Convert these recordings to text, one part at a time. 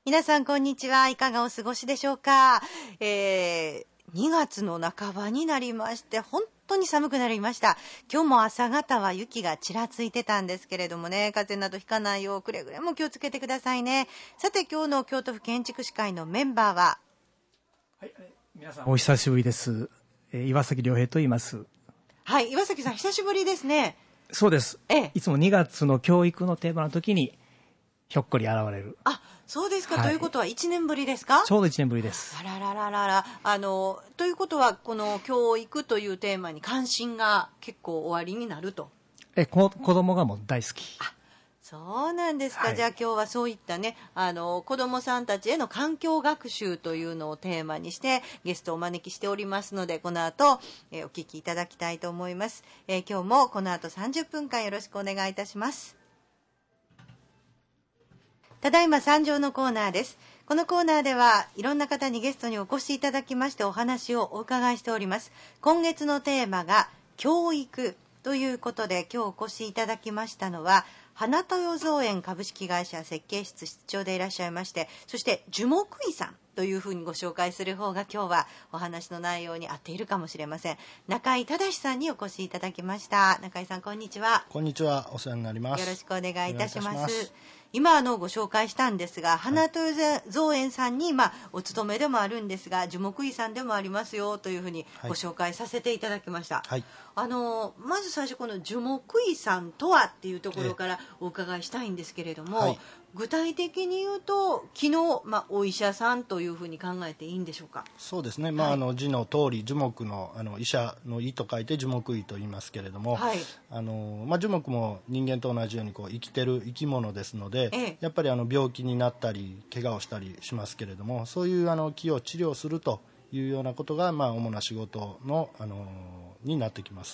皆さんこんにちは。いかがお過ごしでしょうか。2月の半ばになりまして本当に寒くなりました。今日も朝方は雪がちらついてたんですけれどもね、風邪などひかないようくれぐれも気をつけてくださいね。さて今日の京都府建築士会のメンバーは、 はい、皆さんお久しぶりです。岩崎良平と言います。 はい、岩崎さん久しぶりですね。 そうです。いつも2月の教育のテーマの時にひょっこり現れる。 あ、そうですか、 はい、 ということは1年ぶりですか？ ちょうど1年ぶりです。 あららららら。ということはこの教育というテーマに関心が結構おありになると。 子供がもう大好き。 あ、そうなんですか。 はい、 じゃあ今日はそういったね、子どもさんたちへの環境学習というのをテーマにしてゲストをお招きしておりますので、この後、お聞きいただきたいと思います。今日もこの後30分間よろしくお願いいたします。ただいま参上のコーナーです。このコーナーではいろんな方にゲストにお越しいただきましてお話をお伺いしております。今月のテーマが教育ということで、今日お越しいただきましたのは花豊造園株式会社設計室室長でいらっしゃいまして、そして樹木医さんというふうにご紹介する方が今日はお話の内容に合っているかもしれません。中井正さんにお越しいただきました。中井さんこんにちは。 こんにちは、お世話になります。 よろしくお願いいたします。今ご紹介したんですが、花豊造園さんに、お勤めでもあるんですが樹木医さんでもありますよというふうにご紹介させていただきました。はい、まず最初この樹木医さんとはっていうところからお伺いしたいんですけれども、はい、具体的に言うと昨日、お医者さんというふうに考えていいんでしょうか？ そうですね、字の通り樹木の、医者の医と書いて樹木医と言いますけれども、はい、樹木も人間と同じように生きてる生き物ですので、やっぱり病気になったり怪我をしたりしますけれども、そういう木を治療するというようなことが、主な仕事の、になってきます。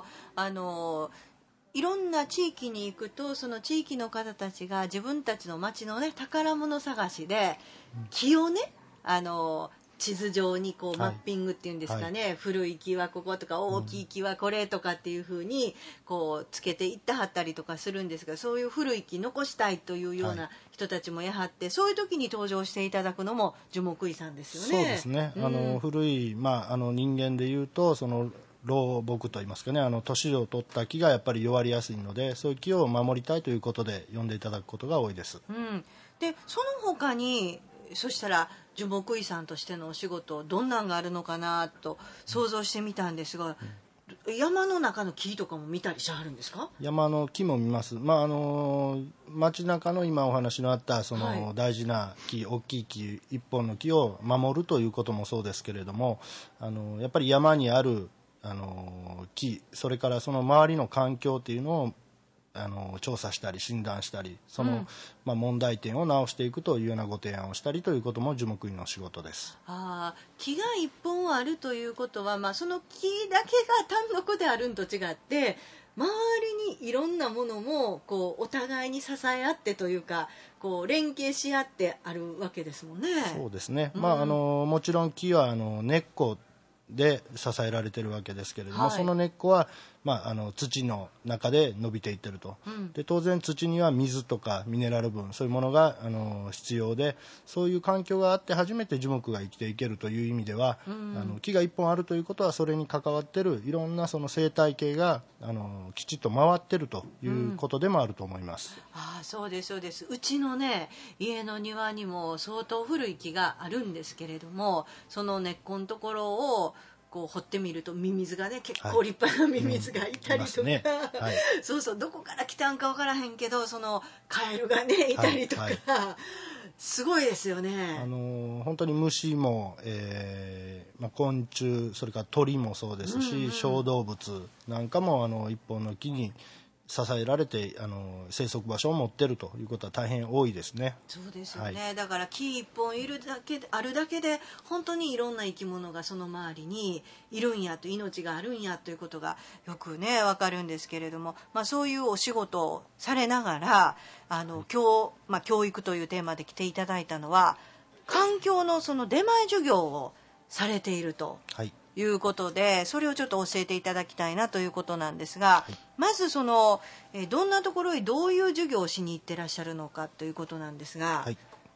いろんな地域に行くとその地域の方たちが自分たちの町のね宝物探しで木をね地図上にマッピングっていうんですかね、はい、古い木はこことか大きい木はこれとかっていうふうにつけていってはったりとかするんですが、そういう古い木残したいというような人たちもやはって、そういう時に登場していただくのも樹木医さんですよね。 そうですね、古い、人間でいうとその老木といいますかね、年を取った木がやっぱり弱りやすいので、そういう木を守りたいということで呼んでいただくことが多いです。 でその他にそしたら樹木医さんとしてのお仕事どんなんがあるのかなと想像してみたんですが、山の中の木とかも見たりしはるんですか？ 山の木も見ます。街中の今お話のあったその大事な木、大きい木一本の木を守るということもそうですけれども、やっぱり山にある木、それからその周りの環境というのを調査したり診断したり、その、問題点を直していくというようなご提案をしたりということも樹木医の仕事です。 木が一本あるということは、その木だけが単独であるんと違って周りにいろんなものもお互いに支え合ってというか連携し合ってあるわけですもんね。 そうですね、もちろん木は根っこで支えられているわけですけれども、その根っこは、土の中で伸びていってると、で当然土には水とかミネラル分、そういうものが必要で、そういう環境があって初めて樹木が生きていけるという意味では、木が一本あるということはそれに関わっているいろんなその生態系がきちっと回っているということでもあると思います。 そうですそうです。うちのね家の庭にも相当古い木があるんですけれども、その根っこのところを掘ってみるとミミズがね結構立派なミミズがいたりとか、そうそう、どこから来たんか分からへんけどそのカエルがねいたりとか、すごいですよね。 本当に虫も、昆虫、それから鳥もそうですし、小動物なんかも一本の木に支えられて生息場所を持っているということは大変多いですね。 そうですよね、だから木一本あるだけで本当にいろんな生き物がその周りにいるんやと、命があるんやということがよくね分かるんですけれども、そういうお仕事をされながら教育というテーマで来ていただいたのは環境のその出前授業をされていると。いうことで、それをちょっと教えていただきたいなということなんですが、まずそのどんなところへどういう授業をしに行ってらっしゃるのかということなんですが、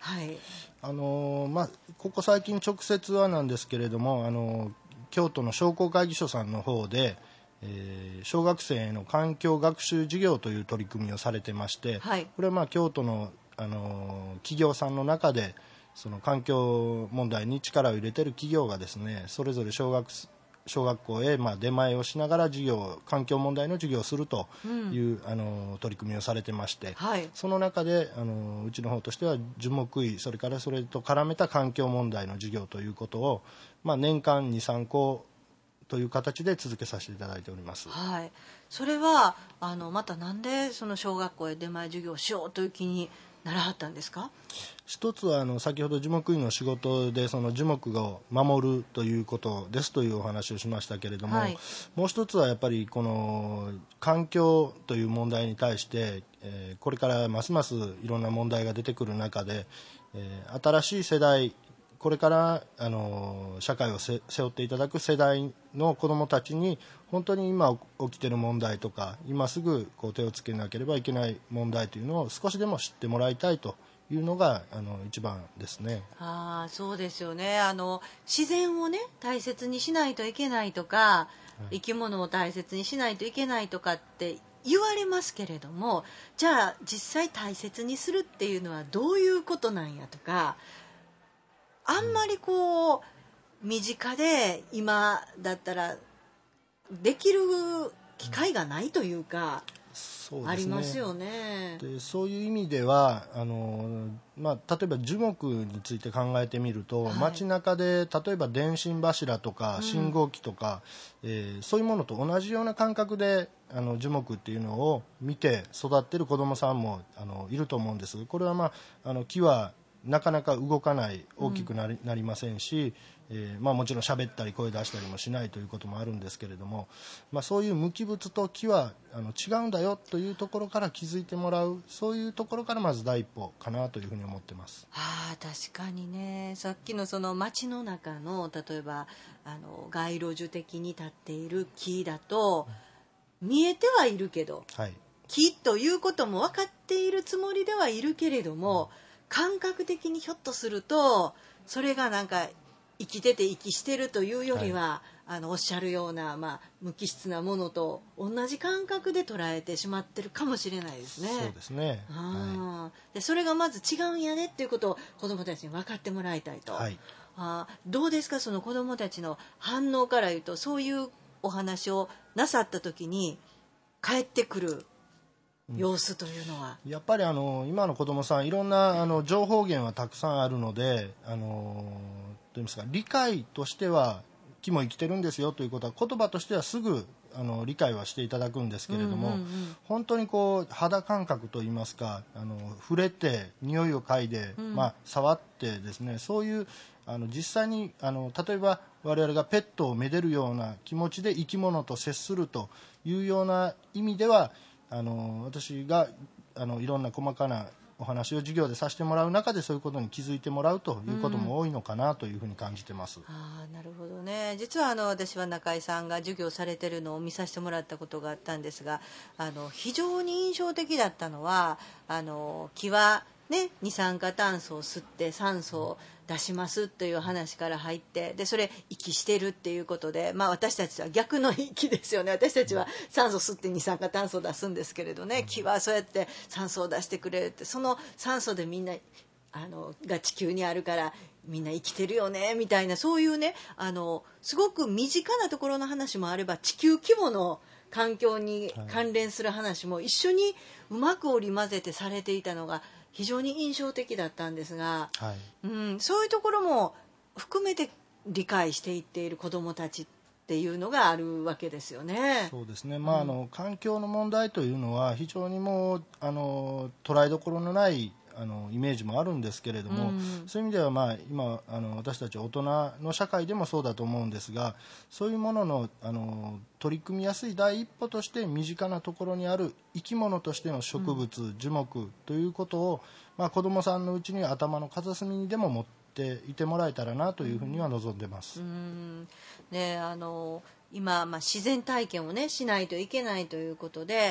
はい。 ここ最近直接はなんですけれども、京都の商工会議所さんの方で、小学生への環境学習事業という取り組みをされてまして、 はい、 これは京都の、企業さんの中でその環境問題に力を入れている企業がですね、それぞれ小学校へ出前をしながら環境問題の授業をするという、取り組みをされてまして、 はい、 その中でうちの方としては樹木医、それからそれと絡めた環境問題の授業ということを、年間 2,3 校という形で続けさせていただいております。 はい、それはまたなんでその小学校へ出前授業をしようという気にならはったんですか？ 一つは先ほど樹木医の仕事でその樹木を守るということですというお話をしましたけれども、はい、もう一つはやっぱりこの環境という問題に対して、これからますますいろんな問題が出てくる中で、新しい世代、これから社会を背負っていただく世代の子どもたちに本当に今起きている問題とか今すぐ手をつけなければいけない問題というのを少しでも知ってもらいたいというのが一番ですね。 そうですよね。自然をね大切にしないといけないとか、生き物を大切にしないといけないとかって言われますけれども、じゃあ実際大切にするっていうのはどういうことなんやとか、あんまり身近で今だったらできる機会がないというか、そうですね、ありますよね。 でそういう意味では例えば樹木について考えてみると、はい、街中で例えば電信柱とか信号機とか、そういうものと同じような感覚で樹木っていうのを見て育ってる子どもさんもいると思うんです。これは木はなかなか動かない、大きくなりませんし、もちろん喋ったり声出したりもしないということもあるんですけれども、そういう無機物と木は違うんだよというところから気づいてもらう、そういうところからまず第一歩かなというふうに思ってます。 確かにね、さっきのその街の中の例えば街路樹的に立っている木だと、見えてはいるけど、はい、木ということも分かっているつもりではいるけれども、感覚的にひょっとするとそれがなんか生きてて息してるというよりは、はい、おっしゃるような、無機質なものと同じ感覚で捉えてしまってるかもしれないですね。 そうですね、 でそれがまず違うんやねっていうことを子どもたちに分かってもらいたいと、はい、どうですか、その子どもたちの反応から言うと、そういうお話をなさった時に返ってくる様子というのは、 やっぱり今の子どもさんいろんな情報源はたくさんあるので、どう言いますか、理解としては木も生きてるんですよということは言葉としてはすぐ理解はしていただくんですけれども、本当に肌感覚といいますか触れて匂いを嗅いで、触ってですね、そういう実際に例えば我々がペットをめでるような気持ちで生き物と接するというような意味では私がいろんな細かなお話を授業でさせてもらう中でそういうことに気づいてもらうということも多いのかなというふうに感じてます。 なるほどね。実は私は中井さんが授業されてるのを見させてもらったことがあったんですが、非常に印象的だったのは木はね、二酸化炭素を吸って酸素を出しますという話から入って、でそれ息してるっていうことで、私たちは逆の息ですよね。私たちは酸素吸って二酸化炭素を出すんですけれどね、木はそうやって酸素を出してくれるって、その酸素でみんなが地球にあるからみんな生きてるよねみたいな、そういうねすごく身近なところの話もあれば、地球規模の環境に関連する話も一緒にうまく織り交ぜてされていたのが非常に印象的だったんですが、そういうところも含めて理解していっている子どもたちっていうのがあるわけですよね。 そうですね、環境の問題というのは非常にもう捉えどころのないイメージもあるんですけれども、そういう意味では今私たち大人の社会でもそうだと思うんですが、そういうものの取り組みやすい第一歩として身近なところにある生き物としての植物、樹木ということを、子どもさんのうちに頭の片隅にでも持っていてもらえたらなというふうには望んでます。 今、自然体験をねしないといけないということで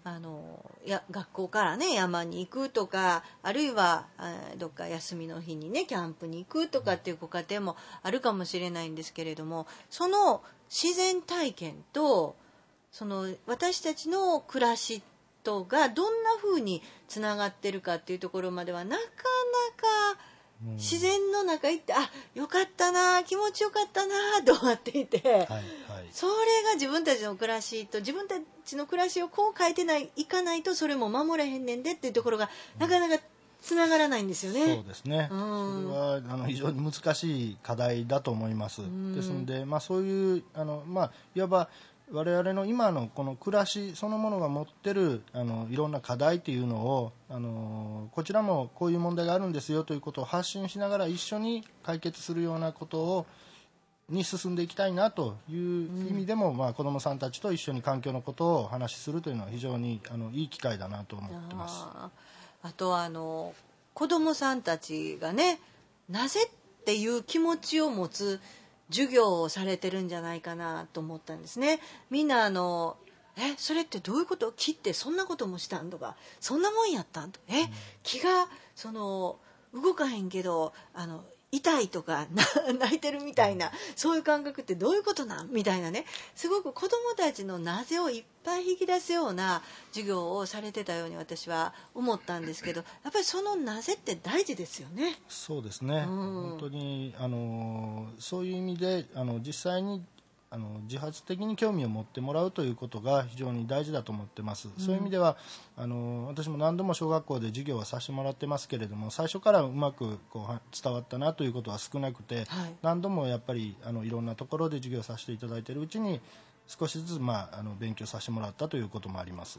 学校からね山に行くとか、あるいはどっか休みの日にねキャンプに行くとかっていうご家庭もあるかもしれないんですけれども、その自然体験とその私たちの暮らしとがどんな風につながってるかっていうところまではなかなか自然の中行って、あ、よかったな、気持ちよかったなと思っていて、はいはい、それが自分たちの暮らしと自分たちの暮らしをこう変えていかないとそれも守れへんねんでっていうところがなかなかつながらないんですよね。 そうですね、それは非常に難しい課題だと思います。ですので、そういういわば我々の今のこの暮らしそのものが持ってるいろんな課題というのをこちらもこういう問題があるんですよということを発信しながら一緒に解決するようなことに進んでいきたいなという意味でも、子どもさんたちと一緒に環境のことをお話しするというのは非常にいい機会だなと思ってます。 あと子どもさんたちがね、なぜっていう気持ちを持つ授業をされてるんじゃないかなと思ったんですね。みんなそれってどういうこと？木ってそんなこともしたんとか、そんなもんやったんと、木が動かへんけど痛いとか泣いてるみたいな、そういう感覚ってどういうことなんみたいなね、すごく子どもたちのなぜをいっぱい引き出すような授業をされてたように私は思ったんですけど、やっぱりそのなぜって大事ですよね。 そうですね、本当にそういう意味で実際に自発的に興味を持ってもらうということが非常に大事だと思ってます。そういう意味では私も何度も小学校で授業はさせてもらってますけれども、最初からうまく伝わったなということは少なくて、何度もやっぱりいろんなところで授業させていただいているうちに少しずつ勉強させてもらったということもあります。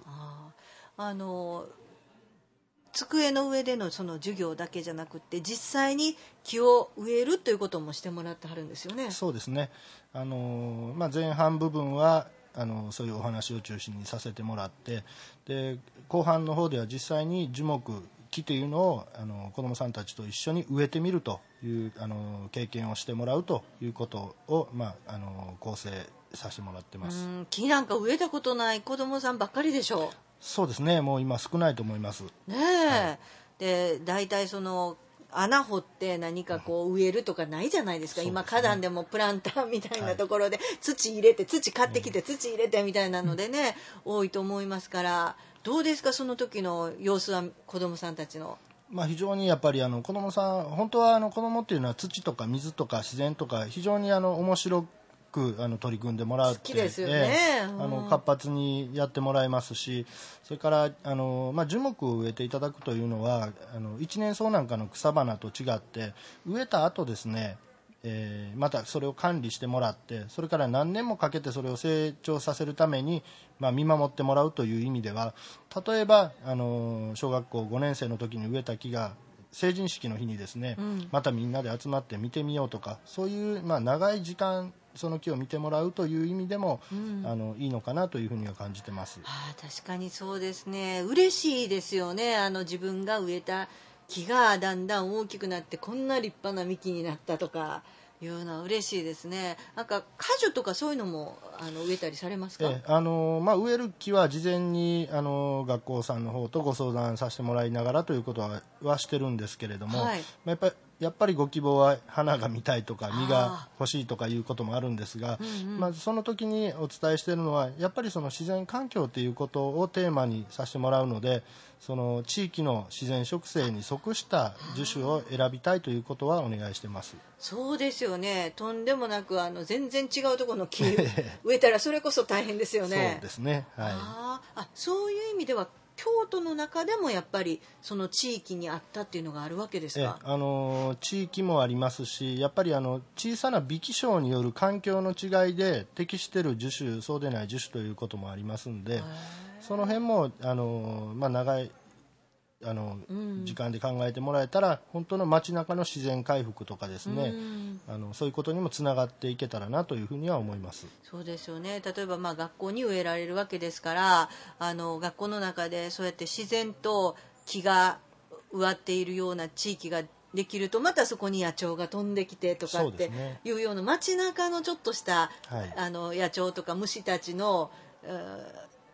机の上でのその授業だけじゃなくて、実際に木を植えるということもしてもらってはるんですよね。 そうですね、前半部分はそういうお話を中心にさせてもらって、で後半の方では実際に樹木木というのを子どもさんたちと一緒に植えてみるという経験をしてもらうということを、構成させてもらってます。 木なんか植えたことない子どもさんばっかりでしょう。 そうですね、もう今少ないと思いますねえ、はい、で大体穴掘って何か植えるとかないじゃないですか。今花壇でもプランターみたいなところで土入れて、土買ってきて土入れてみたいなのでね、多いと思いますから、どうですかその時の様子は子どもさんたちの。 非常にやっぱり子どもさん、本当は子どもっていうのは土とか水とか自然とか非常に面白く取り組んでもらって、 好きですよね、 活発にやってもらいますし、それから樹木を植えていただくというのは一年草なんかの草花と違って植えた後ですね、またそれを管理してもらって、それから何年もかけてそれを成長させるために、見守ってもらうという意味では、例えば小学校5年生の時に植えた木が成人式の日にですね、またみんなで集まって見てみようとか、そういう、長い時間その木を見てもらうという意味でも、いいのかなというふうには感じてます。 確かにそうですね。嬉しいですよね。自分が植えた木がだんだん大きくなってこんな立派な幹になったとかいうのは嬉しいですね。なんか果樹とかそういうのも植えたりされますか？ 植える木は事前に学校さんの方とご相談させてもらいながらということはしてるんですけれども、やっぱりご希望は花が見たいとか実が欲しいとかいうこともあるんですが、その時にお伝えしているのはやっぱりその自然環境ということをテーマにさせてもらうので、その地域の自然植生に即した樹種を選びたいということはお願いしてます。 そうですよね。とんでもなく全然違うところの木植えたらそれこそ大変ですよね。 そうですね、はい。 そういう意味では京都の中でもやっぱりその地域にあったっていうのがあるわけですか？ 地域もありますし、やっぱり小さな微気象による環境の違いで適している樹種、そうでない樹種ということもありますんで、その辺も長い時間で考えてもらえたら本当の街中の自然回復とかですね、そういうことにもつながっていけたらなというふうには思います。 そうですよね。例えば学校に植えられるわけですから、学校の中でそうやって自然と木が植わっているような地域ができると、またそこに野鳥が飛んできてとかっていうような街中のちょっとした、野鳥とか虫たちの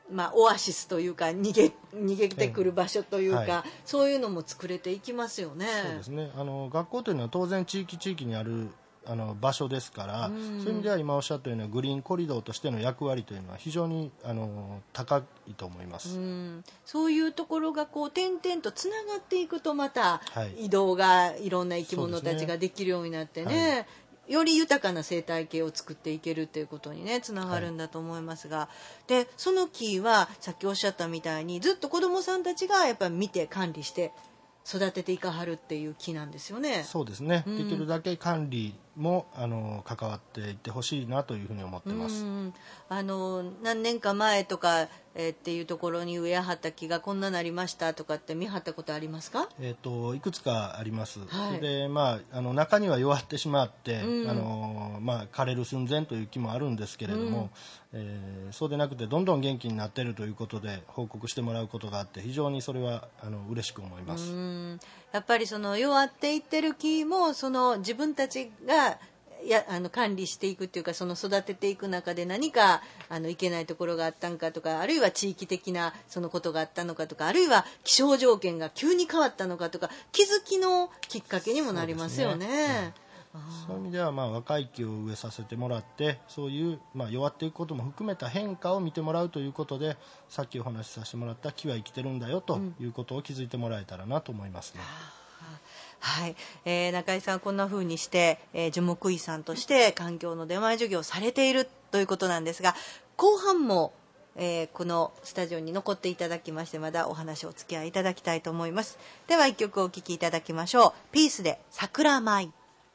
オアシスというか逃げてくる場所というか、 はい、 そういうのも作れていきますよね。 そうですね。学校というのは当然地域にある場所ですから、そういう意味では今おっしゃったようなグリーンコリドーとしての役割というのは非常に高いと思います。 そういうところがこう点々とつながっていくと、また移動がいろんな生き物たちができるようになってね、より豊かな生態系を作っていけるということにねつながるんだと思いますが、でその木はさっきおっしゃったみたいにずっと子どもさんたちがやっぱり見て管理して育てていかはるっていう木なんですよね。 そうですね、できるだけ管理も関わっていってほしいなというふうに思ってます。 何年か前とか、っていうところに植えはった木がこんななりましたとかって見張ったことありますか？ いくつかあります。 はい、 それで、中には弱ってしまって、枯れる寸前という木もあるんですけれども、そうでなくてどんどん元気になっているということで報告してもらうことがあって、非常にそれは嬉しく思います。 やっぱりその弱っていってる木もその自分たちが管理していくっていうか、その育てていく中で何かいけないところがあったんかとか、あるいは地域的なそのことがあったのかとか、あるいは気象条件が急に変わったのかとか、気づきのきっかけにもなりますよね。 そういう意味では、若い木を植えさせてもらって、そういう、弱っていくことも含めた変化を見てもらうということで、さっきお話しさせてもらった木は生きてるんだよということを気づいてもらえたらなと思いますね。 はい、中井さんはこんな風にして、樹木医さんとして環境の出前授業をされているということなんですが、後半も、このスタジオに残っていただきまして、まだお話をお付き合いいただきたいと思います。では一曲お聴きいただきましょう。ピースで桜舞。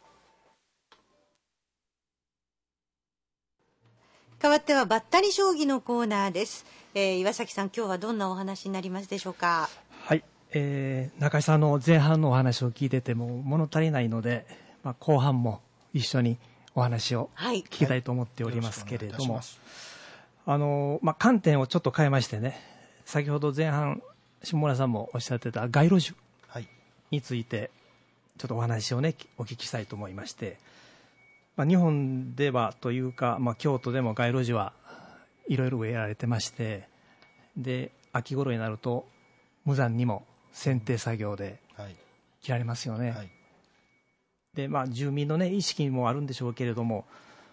代わってはバッタリ将棋のコーナーです。岩崎さん、今日はどんなお話になりますでしょうか？ はい、中井さんの前半のお話を聞いてても物足りないので、後半も一緒にお話を聞きたいと思っておりますけれども、観点をちょっと変えましてね、先ほど前半下村さんもおっしゃってた街路樹についてちょっとお話をねお聞きしたいと思いまして、日本ではというか、京都でも街路樹はいろいろ植えられてまして、で秋頃になると無残にも剪定作業で切られますよね。で住民のね意識もあるんでしょうけれども、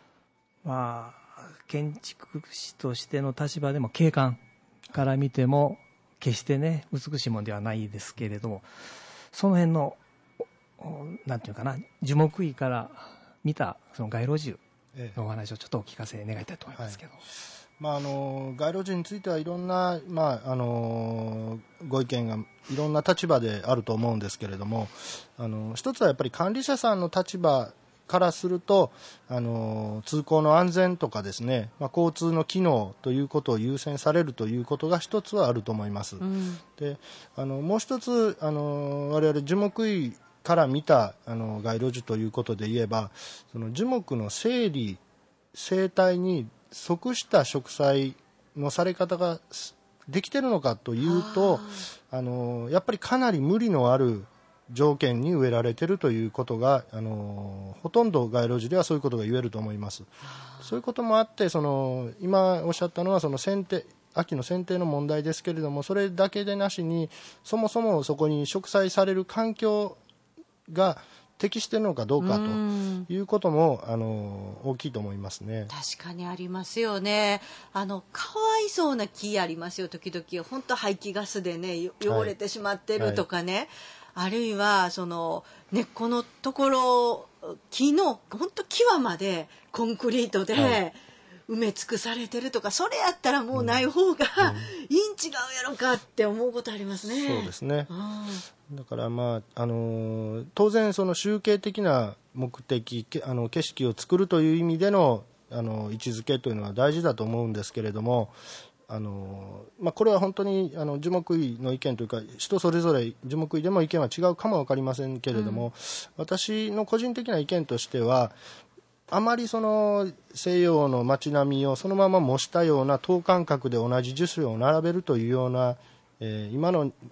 建築士としての立場でも景観から見ても決してね美しいものではないですけれども、その辺のなんていうかな、樹木医から見たその街路樹のお話をちょっとお聞かせ願いたいと思いますけど。 街路樹についてはいろんな、ご意見がいろんな立場であると思うんですけれども、一つはやっぱり管理者さんの立場からすると通行の安全とかですね、交通の機能ということを優先されるということが一つはあると思います。でもう一つ我々樹木医から見た街路樹ということで言えば、その樹木の生理生態に即した植栽のされ方ができてるのかというと、やっぱりかなり無理のある条件に植えられているということがほとんど街路樹ではそういうことが言えると思います。そういうこともあって、今おっしゃったのはその秋の剪定の問題ですけれども、それだけでなしにそもそもそこに植栽される環境が適しているのかどうかということも大きいと思いますね。 確かにありますよね。かわいそうな木ありますよ、時々。本当排気ガスでね汚れてしまってるとかね、あるいはその根っこのところ、木の本当際までコンクリートで埋め尽くされてるとか、それやったらもうない方がいいん違うやろかって思うことありますね。 そうですね。だから当然その集計的な目的、景色を作るという意味での位置づけというのは大事だと思うんですけれども、これは本当に樹木医の意見というか、人それぞれ樹木医でも意見は違うかも分かりませんけれども、私の個人的な意見としては、あまりその西洋の街並みをそのまま模したような等間隔で同じ樹種を並べるというような、今の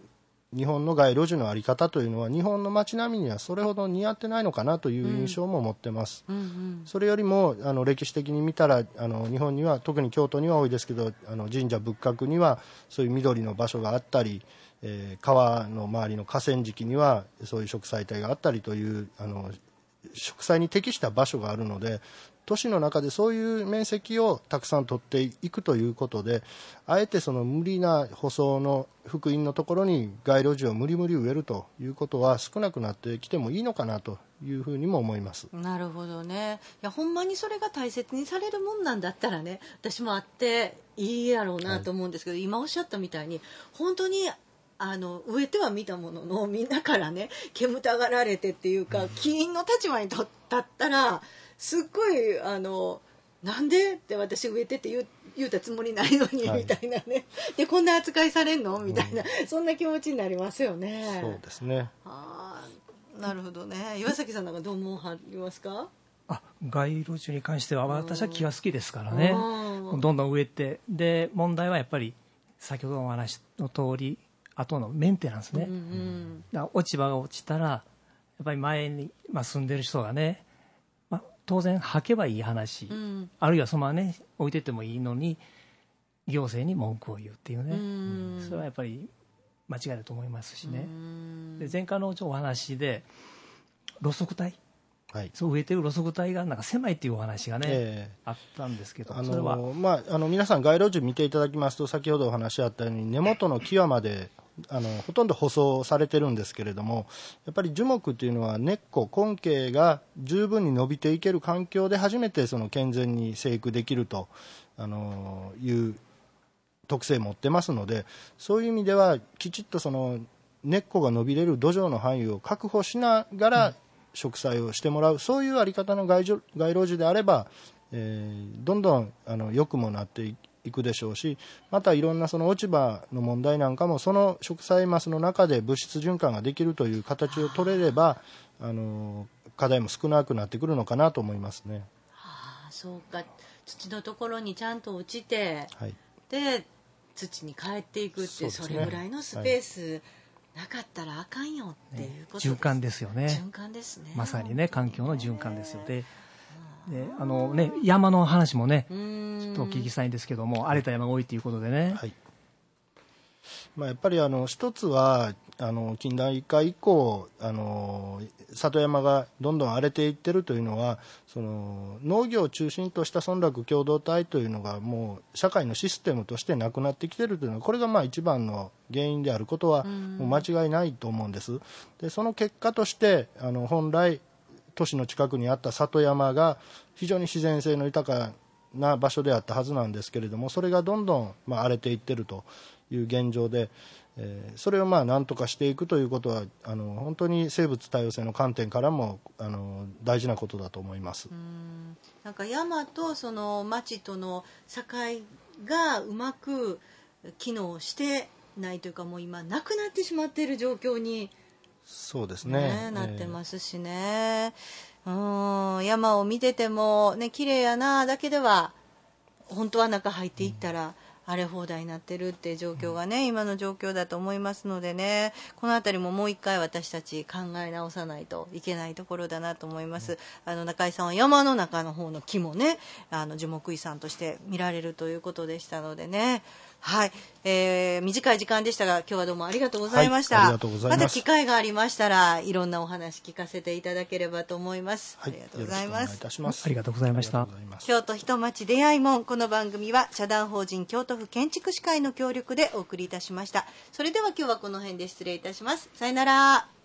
日本の街路樹の在り方というのは日本の街並みにはそれほど似合ってないのかなという印象も持ってます、それよりも歴史的に見たら日本には特に京都には多いですけど神社仏閣にはそういう緑の場所があったり、川の周りの河川敷にはそういう植栽帯があったりという植栽に適した場所があるので、都市の中でそういう面積をたくさん取っていくということで、あえてその無理な舗装の幅員のところに街路樹を無理無理植えるということは少なくなってきてもいいのかなというふうにも思います。 なるほどね。いやほんまにそれが大切にされるもんなんだったらね、私もあっていいやろうなと思うんですけど、今おっしゃったみたいに本当に植えてはみたもののみんなからね煙たがられてっていうか、起因の立場に立ったらすっごいなんでって私植えてって言うたつもりないのに、みたいなね、でこんな扱いされんのみたいな、そんな気持ちになりますよね。 そうですね。 なるほどね。岩崎さんなんかどう思われますか？ 街路樹に関しては私は木が好きですからね、どんどん植えて、で問題はやっぱり先ほどのお話の通り後のメンテナンスね、だから落ち葉が落ちたらやっぱり前に、住んでる人がね、当然履けばいい話、あるいはそのままね置いててもいいのに行政に文句を言うっていうね、それはやっぱり間違いだと思いますしね。で前回のお話で路側帯、そう植えてる路側帯がなんか狭いっていうお話がね、あったんですけど、それは皆さん街路樹見ていただきますと、先ほどお話あったように根元の際までほとんど舗装されてるんですけれども、やっぱり樹木っていうのは根っこ根茎が十分に伸びていける環境で初めてその健全に生育できるという特性を持ってますので、そういう意味ではきちっとその根っこが伸びれる土壌の範囲を確保しながら植栽をしてもらう、そういうあり方の街路樹であれば、どんどん良くもなっていくでしょうし、またいろんなその落ち葉の問題なんかもその植栽マスの中で物質循環ができるという形を取れれば課題も少なくなってくるのかなと思いますね。 そうか、土のところにちゃんと落ちて、で土に帰っていくって、それぐらいのスペース、なかったらあかんよっていうことです。 循環ですよね。 循環ですね。 まさにね、環境の循環ですよね。で山の話もねちょっとお聞きしたいんですけども、荒れた山が多いということでね、 やっぱり一つは近代化以降里山がどんどん荒れていってるというのは、その農業を中心とした村落共同体というのがもう社会のシステムとしてなくなってきてるというのは、これが一番の原因であることはもう間違いないと思うんです。でその結果として本来都市の近くにあった里山が非常に自然性の豊かな場所であったはずなんですけれども、それがどんどん荒れていってるという現状で、それを何とかしていくということは本当に生物多様性の観点からも大事なことだと思います。 なんか山とその町との境がうまく機能してないというか、もう今なくなってしまっている状況にそうですね、 なってますしね、山を見ててもね綺麗やなだけでは本当は中入っていったら荒れ放題になってるっていう状況がね、今の状況だと思いますのでね、このあたりももう一回私たち考え直さないといけないところだなと思います。中井さんは山の中の方の木もね樹木医さんとして見られるということでしたのでね、短い時間でしたが今日はどうもありがとうございました。 ありがとうございます。 また機会がありましたらいろんなお話聞かせていただければと思います。 ありがとうございます。 ありがとうございました。 京都人町出会い門、この番組は社団法人京都府建築士会の協力でお送りいたしました。それでは今日はこの辺で失礼いたします。さよなら。